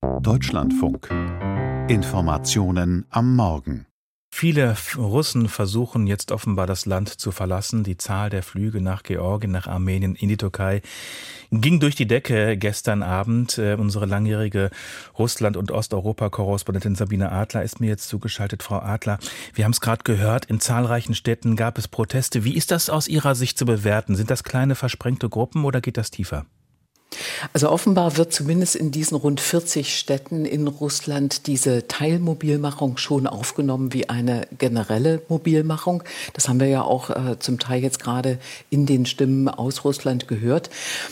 Deutschlandfunk. Informationen am Morgen. Viele Russen versuchen jetzt offenbar das Land zu verlassen. Die Zahl der Flüge nach Georgien, nach Armenien, in die Türkei ging durch die Decke gestern Abend. Unsere langjährige Russland- und Osteuropa-Korrespondentin Sabine Adler ist mir jetzt zugeschaltet. Frau Adler, wir haben es gerade gehört, in zahlreichen Städten gab es Proteste. Wie ist das aus Ihrer Sicht zu bewerten? Sind das kleine versprengte Gruppen oder geht das tiefer? Also offenbar wird zumindest in diesen rund 40 Städten in Russland diese Teilmobilmachung schon aufgenommen wie eine generelle Mobilmachung. Das haben wir ja auch zum Teil jetzt gerade in den Stimmen aus Russland gehört.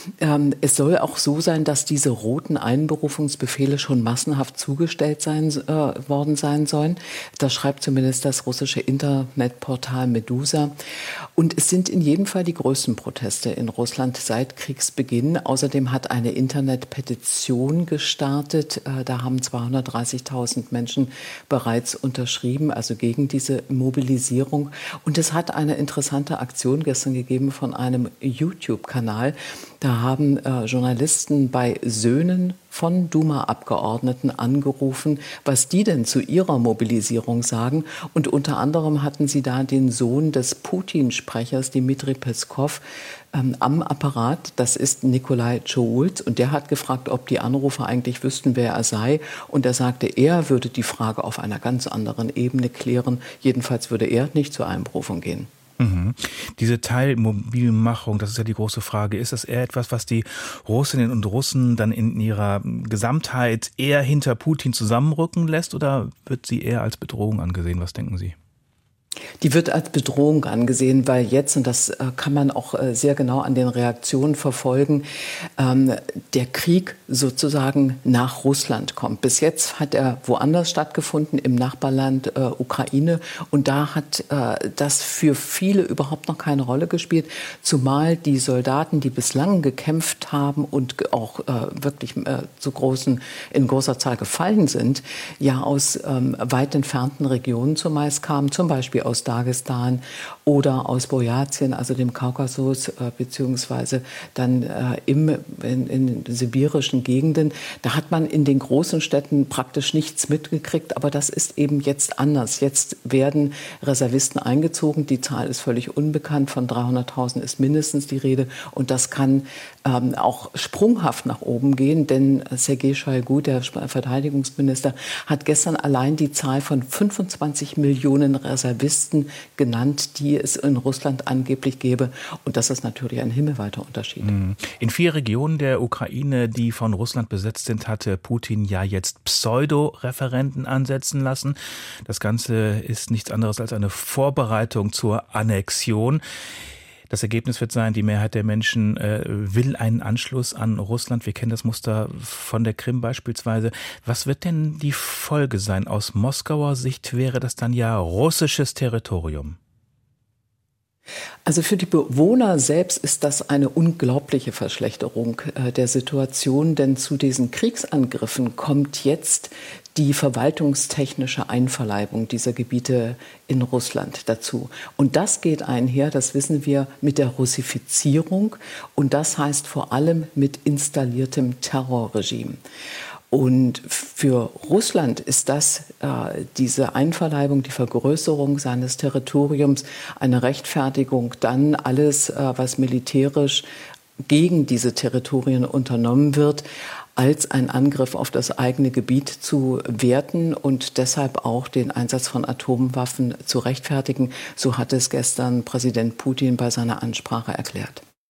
Es soll auch so sein, dass diese roten Einberufungsbefehle schon massenhaft zugestellt worden sein sollen. Das schreibt zumindest das russische Internetportal Medusa. Und es sind in jedem Fall die größten Proteste in Russland seit Kriegsbeginn. Außerdem hat eine Internetpetition gestartet. Da haben 230.000 Menschen bereits unterschrieben, also gegen diese Mobilisierung. Und es hat eine interessante Aktion gestern gegeben von einem YouTube-Kanal. Da haben Journalisten bei Söhnen von Duma-Abgeordneten angerufen, was die denn zu ihrer Mobilisierung sagen. Und unter anderem hatten sie da den Sohn des Putin-Sprechers, Dmitri Peskov, am Apparat. Das ist Nikolai Schulz. Und der hat gefragt, ob die Anrufer eigentlich wüssten, wer er sei. Und er sagte, er würde die Frage auf einer ganz anderen Ebene klären. Jedenfalls würde er nicht zur Einberufung gehen. Mhm. Diese Teilmobilmachung, das ist ja die große Frage. Ist das eher etwas, was die Russinnen und Russen dann in ihrer Gesamtheit eher hinter Putin zusammenrücken lässt oder wird sie eher als Bedrohung angesehen? Was denken Sie? Die wird als Bedrohung angesehen, weil jetzt, und das kann man auch sehr genau an den Reaktionen verfolgen, der Krieg sozusagen nach Russland kommt. Bis jetzt hat er woanders stattgefunden, im Nachbarland Ukraine. Und da hat das für viele überhaupt noch keine Rolle gespielt. Zumal die Soldaten, die bislang gekämpft haben und auch wirklich in großer Zahl gefallen sind, ja aus weit entfernten Regionen zumeist kamen, zum Beispiel aus Dagestan oder aus Burjatien, also dem Kaukasus, beziehungsweise dann in sibirischen Gegenden. Da hat man in den großen Städten praktisch nichts mitgekriegt, aber das ist eben jetzt anders. Jetzt werden Reservisten eingezogen, die Zahl ist völlig unbekannt, von 300.000 ist mindestens die Rede und das kann auch sprunghaft nach oben gehen, denn Sergei Shoigu, der Verteidigungsminister, hat gestern allein die Zahl von 25 Millionen Reservisten genannt, die es in Russland angeblich gäbe. Und das ist natürlich ein himmelweiter Unterschied. In 4 Regionen der Ukraine, die von Russland besetzt sind, hatte Putin ja jetzt Pseudo-Referenden ansetzen lassen. Das Ganze ist nichts anderes als eine Vorbereitung zur Annexion. Das Ergebnis wird sein, die Mehrheit der Menschen will einen Anschluss an Russland. Wir kennen das Muster von der Krim beispielsweise. Was wird denn die Folge sein? Aus Moskauer Sicht wäre das dann ja russisches Territorium. Also für die Bewohner selbst ist das eine unglaubliche Verschlechterung der Situation, denn zu diesen Kriegsangriffen kommt jetzt die verwaltungstechnische Einverleibung dieser Gebiete in Russland dazu. Und das geht einher, das wissen wir, mit der Russifizierung und das heißt vor allem mit installiertem Terrorregime. Und für Russland ist das, diese Einverleibung, die Vergrößerung seines Territoriums, eine Rechtfertigung, dann alles, was militärisch gegen diese Territorien unternommen wird, als ein Angriff auf das eigene Gebiet zu werten und deshalb auch den Einsatz von Atomwaffen zu rechtfertigen. So hat es gestern Präsident Putin bei seiner Ansprache erklärt.